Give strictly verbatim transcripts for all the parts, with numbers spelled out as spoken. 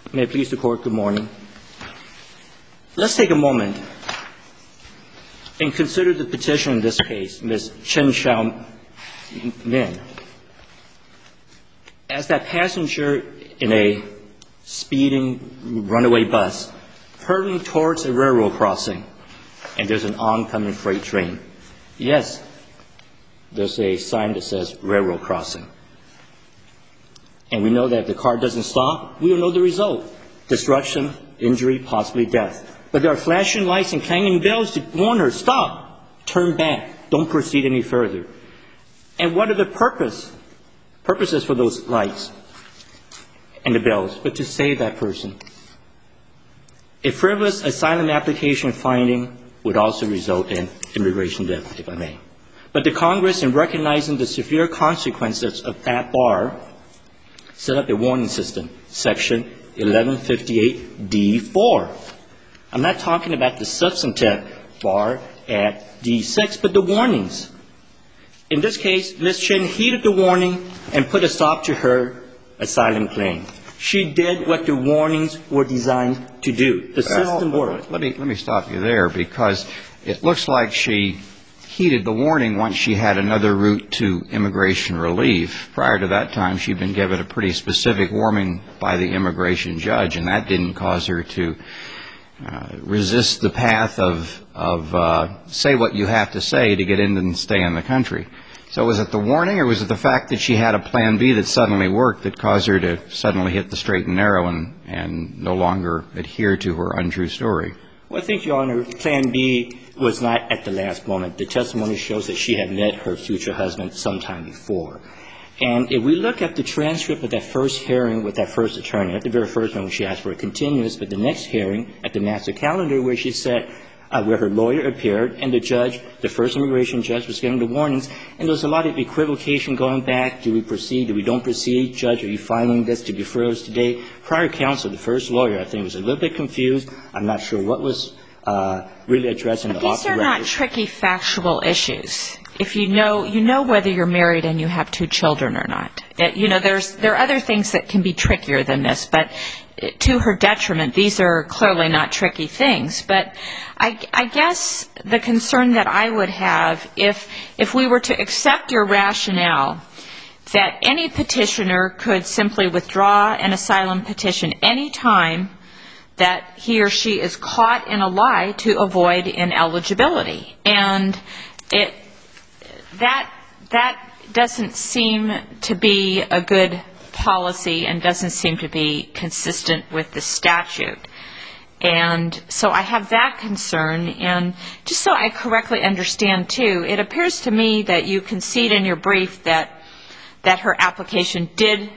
May it please the Court, good morning. Let's take a moment and consider the petitioner in this case, Miz Chen Xiaomin. As that passenger in a speeding runaway bus hurtling towards a railroad crossing, and there's an oncoming freight train. Yes, there's a sign that says railroad crossing. And we know that if the car doesn't stop, we will know the result. Destruction, injury, possibly death. But there are flashing lights and clanging bells to warn her, stop, turn back, don't proceed any further. And what are the purpose, purposes for those lights and the bells? But to save that person. A frivolous asylum application finding would also result in immigration death, if I may. But the Congress, in recognizing the severe consequences of that bar, set up a warning system, Section eleven fifty-eight D four. I'm not talking about the substantive bar at D six, but the warnings. In this case, Miz Chen heeded the warning and put a stop to her asylum claim. She did what the warnings were designed to do. The system worked. Let me, let me stop you there, because it looks like she heeded the warning once she had another route to immigration relief. Prior to that time, she'd been given a pretty specific warning by the immigration judge, and that didn't cause her to uh, resist the path of, of uh, say what you have to say to get in and stay in the country. So was it the warning, or was it the fact that she had a plan B that suddenly worked that caused her to suddenly hit the straight and narrow and, and no longer adhere to her untrue story? Well, I think, Your Honor, Plan B was not at the last moment. The testimony shows that she had met her future husband sometime before. And if we look at the transcript of that first hearing with that first attorney, at the very first one when she asked for a continuance, but the next hearing at the master calendar where she said, uh, where her lawyer appeared and the judge, the first immigration judge, was giving the warnings, and there was a lot of equivocation going back. Do we proceed? Do we don't proceed? Judge, are you finding this to be froze today? Prior counsel, the first lawyer, I think, was a little bit confused. I'm not sure what was uh, really addressing the off the record. These are not tricky factual issues. If you know, you know whether you're married and you have two children or not. It, you know, there's there are other things that can be trickier than this, but to her detriment, these are clearly not tricky things. But I, I guess the concern that I would have, if if we were to accept your rationale that any petitioner could simply withdraw an asylum petition any time that he or she is caught in a lie to avoid ineligibility, and it that that doesn't seem to be a good policy and doesn't seem to be consistent with the statute. And so I have that concern. And just so I correctly understand too, it appears to me that you concede in your brief that that her application did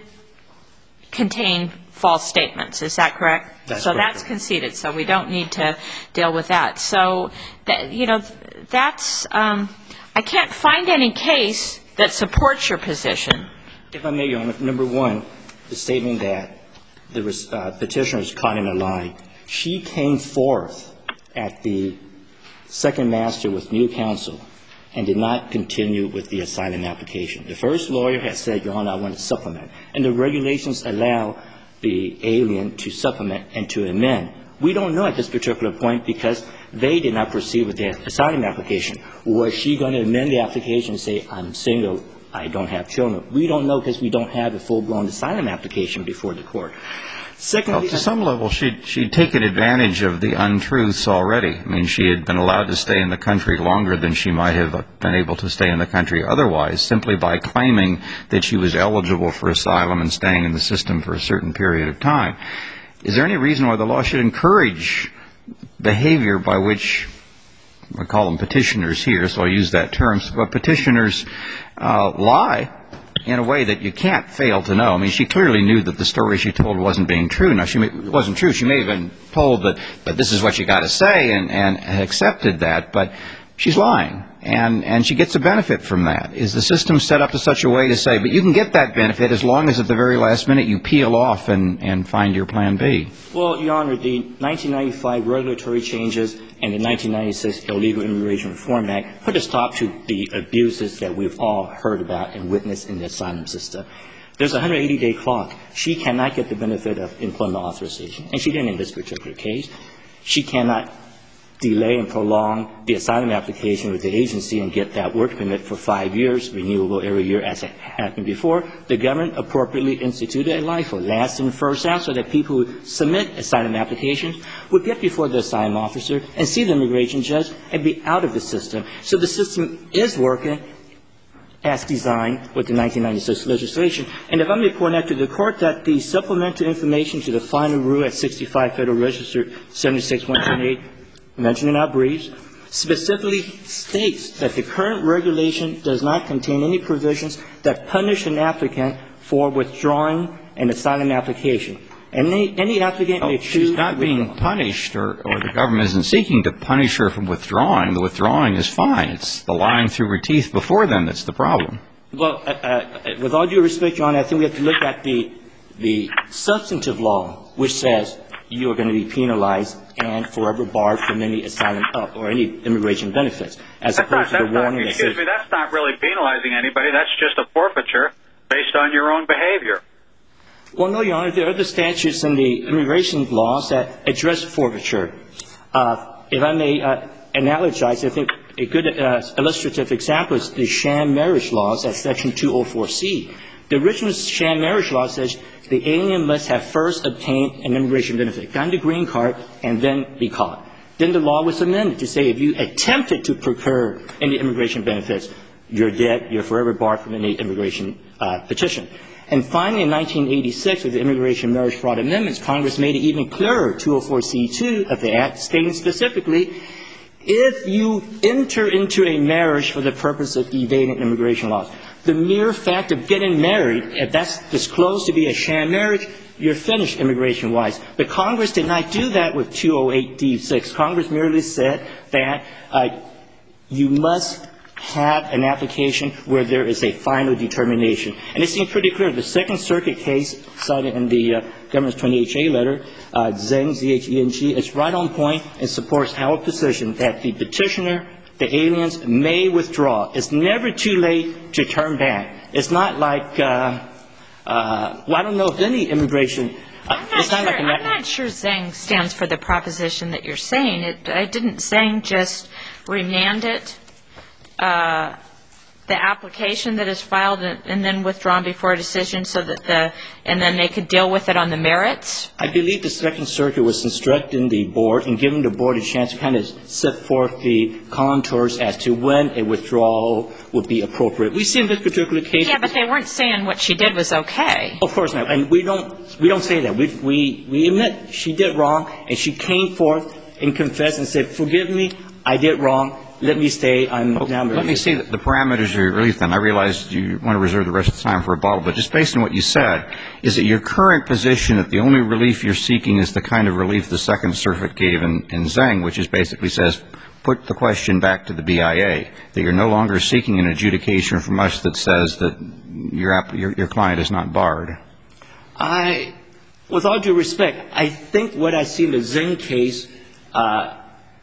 contain false statements. Is that correct? That's so correct. That's conceded. So we don't need to deal with that. So that, you know, that's um, I can't find any case that supports your position. If I may, Your Honor, number one, the statement that the uh, petitioner is caught in a lie. She came forth at the second master with new counsel and did not continue with the asylum application. The first lawyer had said, Your Honor, I want to supplement. And the regulations allow the alien to supplement and to amend. We don't know at this particular point because they did not proceed with the asylum application. Was she going to amend the application and say, I'm single, I don't have children? We don't know because we don't have a full-blown asylum application before the court. Secondly, well, to some level, she'd, she'd taken advantage of the untruths already. I mean, she had been allowed to stay in the country longer than she might have been able to stay in the country otherwise, simply by claiming that she was eligible for asylum and staying in the system for a certain period of time. Is there any reason why the law should encourage behavior by which, I call them petitioners here, so I'll use that term, but petitioners uh, lie in a way that you can't fail to know. I mean, she clearly knew that the story she told wasn't being true. Now, she may, it wasn't true. She may have been told that, but this is what you got to say, and, and accepted that, but she's lying, and, and she gets a benefit from that. Is the system set up in such a way to say, but you can get that benefit as long as at the very last minute you peel off and, and find your plan B? Well, Your Honor, the nineteen ninety-five regulatory changes and the nineteen ninety-six Illegal Immigration Reform Act put a stop to the abuses that we've all heard about and witnessed in the asylum system. There's a one hundred eighty day clock. She cannot get the benefit of employment authorization, and she didn't in this particular case. She cannot delay and prolong the asylum application with the agency and get that work permit for five years, renewable every year as it happened before. The government appropriately instituted a LIFO, last in, first out, so that people who submit asylum applications would get before the asylum officer and see the immigration judge and be out of the system. So the system is working as designed with the nineteen ninety-six legislation. And if I may point out to the Court that the supplemental information to the final rule at sixty-five Federal Register seventy-six one twenty-eight, mentioned in our briefs, specifically states that the current regulation does not contain any provisions that punish an applicant for withdrawing an asylum application. Any, any applicant may choose. She's not being punished, or, or the government isn't seeking to punish her from withdrawing. The withdrawing is fine. It's the lying through her teeth before then that's the problem. Well, uh, uh, with all due respect, Your Honor, I think we have to look at the, the substantive law, which says you are going to be penalized and forever barred from any asylum uh, or any immigration benefits, as that's opposed not, to the warning not, that excuse says, me, that's not really penalizing anybody. That's just a forfeiture based on your own behavior. well, no, Your Honor, there are other statutes in the immigration laws that address forfeiture. Uh, if I may uh, analogize, I think a good uh, illustrative example is the sham marriage laws at Section two oh four C. The original sham marriage law says the alien must have first obtained an immigration benefit, gotten the green card, and then be caught. Then the law was amended to say if you attempted to procure any immigration benefits, you're dead, you're forever barred from any immigration uh, petition. And finally, in nineteen eighty-six, with the Immigration Marriage Fraud Amendments, Congress made it even clearer, two oh four C two of the Act, stating specifically, if you enter into a marriage for the purpose of evading immigration laws, the mere fact of getting married, if that's disclosed to be a sham marriage, you're finished immigration-wise. But Congress did not do that with two oh eight D six. Congress merely said that uh, you must have an application where there is a final determination. And it seems pretty clear. The Second Circuit case cited in the uh, government's twenty-eight J letter, uh, Zeng, Z H E N G, it's right on point and supports our position that the petitioner, the aliens, may withdraw. It's never too late to turn back. It's not like, uh, uh, well, I don't know if any immigration Uh, I'm, not sure, like an, I'm not sure Zeng stands for the proposition that you're saying. It, I didn't Zeng just remand it, uh, the application that is filed and, and then withdrawn before a decision so that the, and then they could deal with it on the merits? I believe the Second Circuit was instructing the board and giving the board a chance to kind of set forth the contours as to when a withdrawal would be appropriate. We see in this particular case. Yeah, but they weren't saying what she did was okay. Of course not. And we don't, we don't say that. We, we, we admit she did wrong, and she came forth and confessed and said, forgive me, I did wrong. Let me stay. I'm well, now. Let me see the parameters of your relief then. I realize you want to reserve the rest of the time for a bottle, but just based on what you said, is it your current position that the only relief you're seeking is the kind of relief the Second Circuit gave in, in Zeng, which is basically says, put the question back to the B I A, that you're no longer seeking an adjudication from us that says that your, your, your client is not barred? I, with all due respect, I think what I see in the Zeng case, uh,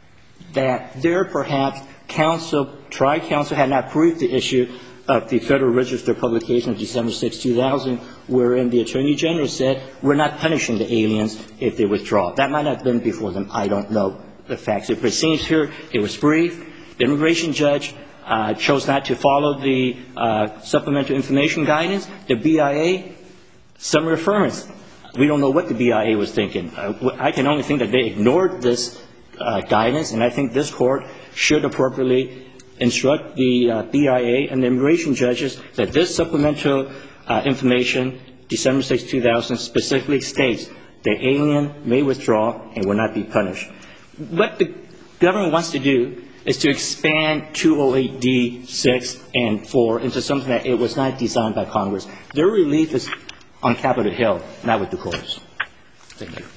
that there perhaps counsel, tri-counsel had not briefed the issue of the Federal Register publication of December sixth, two thousand, wherein the Attorney General said, we're not punishing the aliens if they withdraw. That might not have been before them. I don't know the facts. It seems here it was brief. The immigration judge uh, chose not to follow the uh, supplemental information guidance. The B I A, summary affirmance. We don't know what the B I A was thinking. Uh, I can only think that they ignored this Uh, guidance, and I think this Court should appropriately instruct the uh, B I A and the immigration judges that this supplemental uh, information, December sixth, two thousand, specifically states the alien may withdraw and will not be punished. What the government wants to do is to expand two oh eight D six and four into something that it was not designed by Congress. Their relief is on Capitol Hill, not with the courts. Thank you.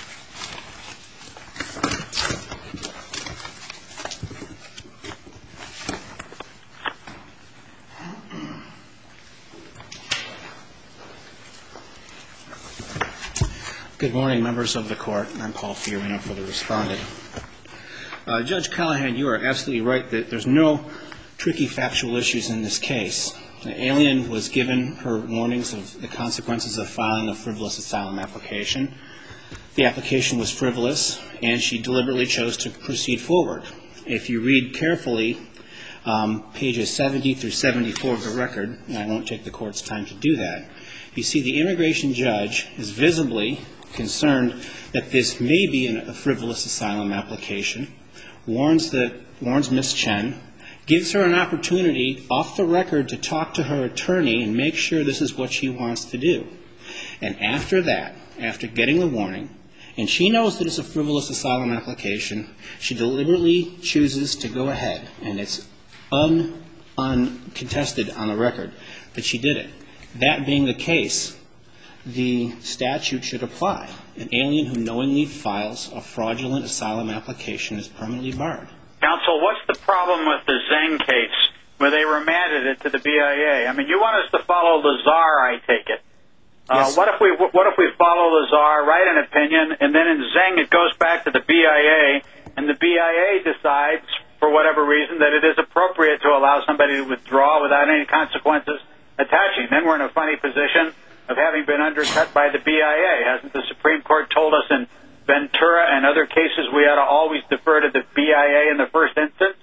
Good morning, members of the Court. I'm Paul Fiorino for the respondent. Uh, Judge Callahan, you are absolutely right that there's no tricky factual issues in this case. The alien was given her warnings of the consequences of filing a frivolous asylum application. The application was frivolous, and she deliberately chose to proceed forward. If you read carefully um, pages seventy through seventy-four of the record, and I won't take the Court's time to do that, you see the immigration judge is visibly concerned that this may be an, a frivolous asylum application, warns, that, warns Miz Chen, gives her an opportunity off the record to talk to her attorney and make sure this is what she wants to do. And after that, after getting the warning, and she knows that it's a frivolous asylum application, she deliberately chooses to go ahead, and it's un, uncontested on the record that she did it. That being the case, the statute should apply. An alien who knowingly files a fraudulent asylum application is permanently barred. Counsel, what's the problem with the Zeng case where they remanded it to the B I A? I mean, you want us to follow Lazar, I take it. Uh, Yes. What if we what if we follow Lazar, write an opinion, and then in Zeng it goes back to the B I A, and the B I A decides, for whatever reason, that it is appropriate to allow somebody to withdraw without any consequences attaching? Then we're in a funny position of having been undercut by the B I A. Hasn't the Supreme Court told us in Ventura and other cases we ought to always defer to the B I A in the first instance?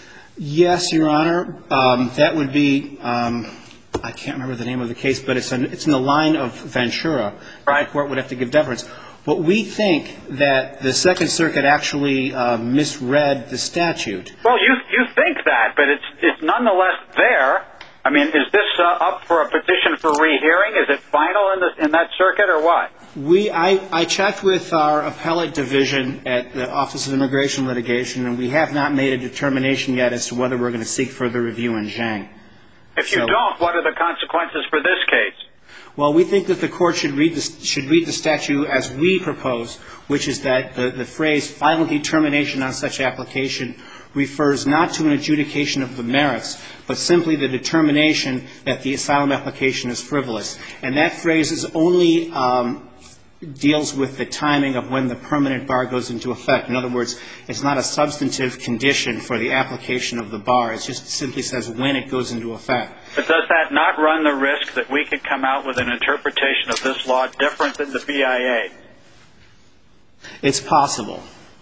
Yes, Your Honor. Um, that would be, um, I can't remember the name of the case, but it's, an, it's in the line of Ventura. Right. The Court would have to give deference. But we think that the Second Circuit actually uh, misread the statute. Well, you you think that, but it's it's nonetheless there. I mean, is this uh, up for a petition for rehearing? Is it final in the in that circuit or what? We, I, I checked with our appellate division at the Office of Immigration Litigation, and we have not made a determination yet as to whether we're going to seek further review in Zhang. If you So- don't, what are the consequences for this case? Well, we think that the Court should read the, should read the statute as we propose, which is that the, the phrase final determination on such application refers not to an adjudication of the merits, but simply the determination that the asylum application is frivolous. And that phrase is only um, deals with the timing of when the permanent bar goes into effect. In other words, it's not a substantive condition for the application of the bar. It just simply says when it goes into effect. But does that not run the risk that we could come out with an interpretation of this law different than the B I A? It's possible.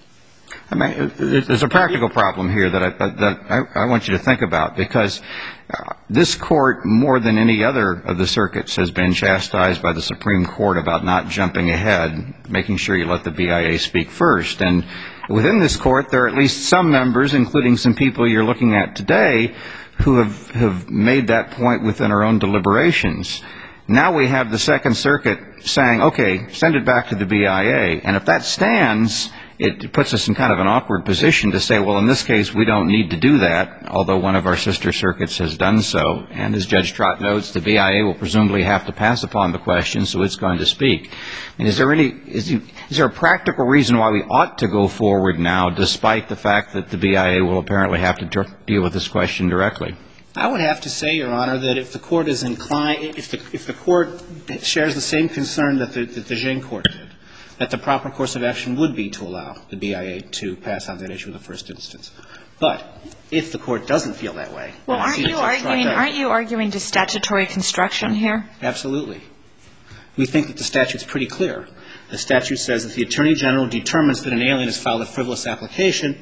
I mean, there's a practical problem here that I, that I, I want you to think about, because uh, this Court, more than any other of the circuits, has been chastised by the Supreme Court about not jumping ahead, making sure you let the B I A speak first. And within this Court, there are at least some members, including some people you're looking at today, who have, have made that point within our own deliberations. Now we have the Second Circuit saying, okay, send it back to the B I A. And if that stands, it puts us in kind of an awkward position to say, well, in this case, we don't need to do that, although one of our sister circuits has done so. And as Judge Trott notes, the B I A will presumably have to pass upon the question, so it's going to speak. And is there any, is, is there a practical reason why we ought to go forward now, despite the fact that the B I A will apparently have to dr- deal with this question directly? I would have to say, Your Honor, that if the Court is inclined, if the, if the Court shares the same concern that the, that the Zhang Court did, that the proper course of action would be to allow the B I A to pass on that issue in the first instance. But if the Court doesn't feel that way... Well, aren't you arguing, aren't you arguing to statutory construction here? Absolutely. We think that the statute's pretty clear. The statute says if the Attorney General determines that an alien has filed a frivolous application,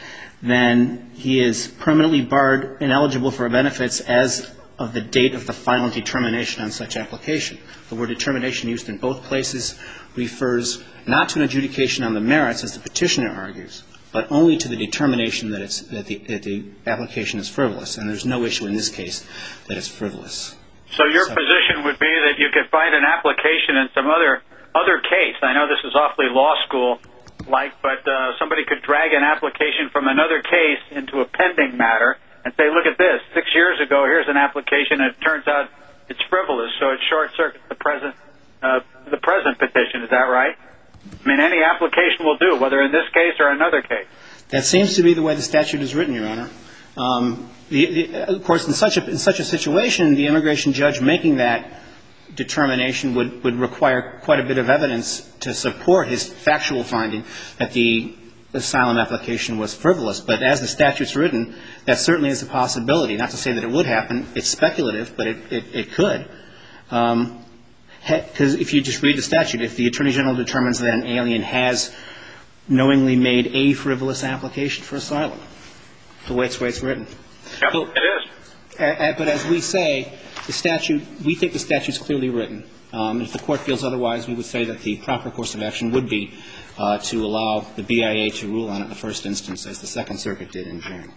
then he is permanently barred, ineligible for benefits as of the date of the final determination on such application. The word determination used in both places refers not to an adjudication on the merits, as the petitioner argues, but only to the determination that, it's, that, the, that the application is frivolous. And there's no issue in this case that it's frivolous. So your So- position would be that you could find an application in some other other case. I know this is awfully law school-like, but uh, somebody could drag an application from another case into a pending matter and say, look at this, six years ago, here's an application, and it turns out it's frivolous, so it short-circuits the present uh, the present petition. Is that right? I mean, any application will do, whether in this case or another case. That seems to be the way the statute is written, Your Honor. Um, the, the, of course, in such a, in such a situation, the immigration judge making that determination would, would require quite a bit of evidence to support his factual finding that the asylum application was frivolous. But as the statute's written, that certainly is a possibility. Not to say that it would happen. It's speculative, but it, it, it could. Um, because if you just read the statute, if the Attorney General determines that an alien has knowingly made a frivolous application for asylum, the way it's, way it's written. Yep, so, it is. Uh, but as we say, the statute, we think the statute's clearly written. Um, if the Court feels otherwise, we would say that the proper course of action would be uh, to allow the B I A to rule on it in the first instance, as the Second Circuit did in June.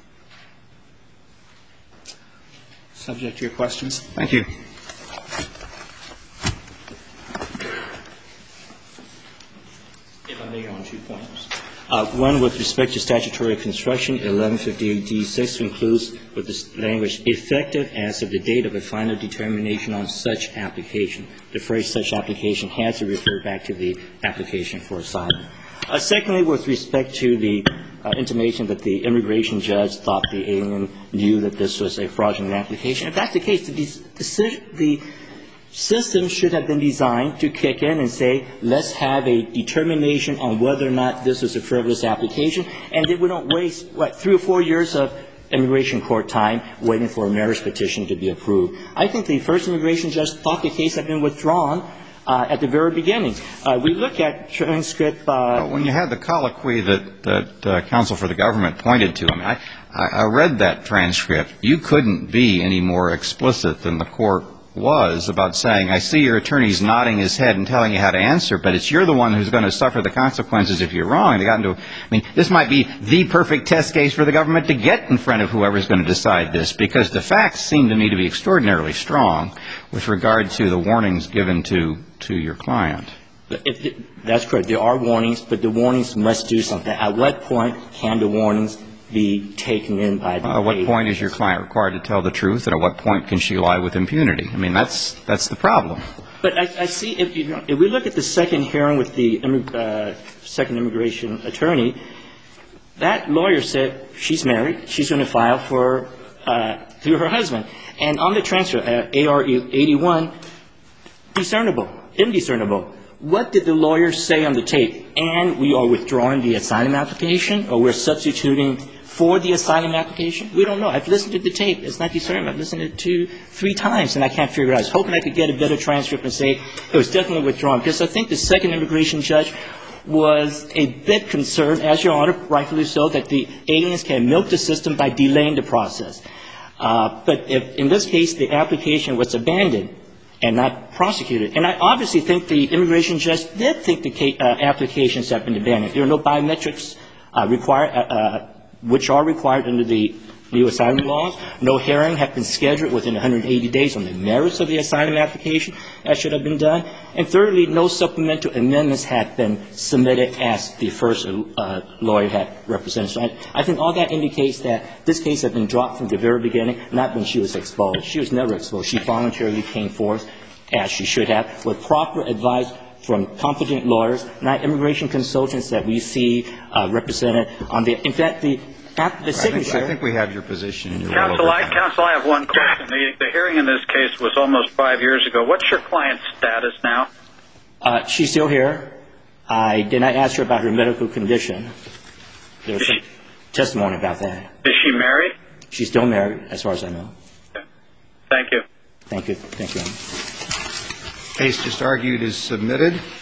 Subject to your questions? Thank you. If I may, on two points. Uh, one, with respect to statutory construction, eleven fifty-eight D six includes with this language, effective as of the date of a final determination on such application. The phrase such application has to refer back to the application for asylum. Uh, secondly, with respect to the uh, intimation that the immigration judge thought the alien knew that this was a fraudulent application, if that's the case, the, decision, the system should have been designed to kick in and say, let's have a determination on whether or not this is a frivolous application, and then we don't waste, what, three or four years of immigration court time waiting for a marriage petition to be approved. I think the first immigration judge thought the case had been withdrawn uh, at the very beginning. Uh, we look at transcript. Uh, well, when you had the colloquy that, that uh, counsel for the government pointed to, I mean, I, I read that transcript. You couldn't be any more explicit than the court was about saying, I see your attorney's nodding his head and telling you how to answer, but it's you're the one who's going to suffer the consequences if you're wrong. They got into, I mean, this might be the perfect test case for the government to get in front of whoever's going to decide this, because the facts seem to me to be extraordinarily strong with regard to the warnings given to, to your client. If, that's correct. There are warnings, but the warnings must do something. At what point can the warnings be taken in by the uh, At what point is your client required to tell the truth, and at what point can she lie with impunity? I mean, that's that's the problem. But I, I see, if, you, if we look at the second hearing with the uh, second immigration attorney, that lawyer said she's married, she's going to file for, uh, through her husband. And on the transfer, uh, A R eighty-one, discernible, indiscernible. What did the lawyer say on the tape? And we are withdrawing the asylum application, or we're substituting for the asylum application? We don't know. I've listened to the tape. It's not discernible. I've listened to it two, three times, and I can't figure it out. I was hoping I could get a better transcript and say it was definitely withdrawn, because I think the second immigration judge was a bit concerned, as Your Honor, rightfully so, that the aliens can milk the system by delaying the process. Uh, but if, in this case, the application was abandoned and not prosecuted. And I obviously think the immigration judge did think the case, uh, applications have been abandoned. There are no biometrics uh, required, uh, uh, which are required under the new asylum laws. No hearing have been scheduled within one hundred eighty days on the merits of the asylum application. That should have been done. And thirdly, no supplemental amendments had been submitted as the first uh, lawyer had represented. So I, I think all that indicates that this case had been dropped from the very beginning, not when she was exposed. She was never exposed. She voluntarily came forth, as she should have, with proper advice from competent lawyers, not immigration consultants that we see uh, represented on the, in fact, the At the signature. I think, I think we have your position. You're counsel, well I, counsel, I have one question. The, the hearing in this case was almost five years ago. What's your client's status now? Uh, she's still here. I did not ask her about her medical condition. There was some testimony about that. Is she married? She's still married, as far as I know. Okay. Thank you. Thank you. Thank you. Case just argued is submitted.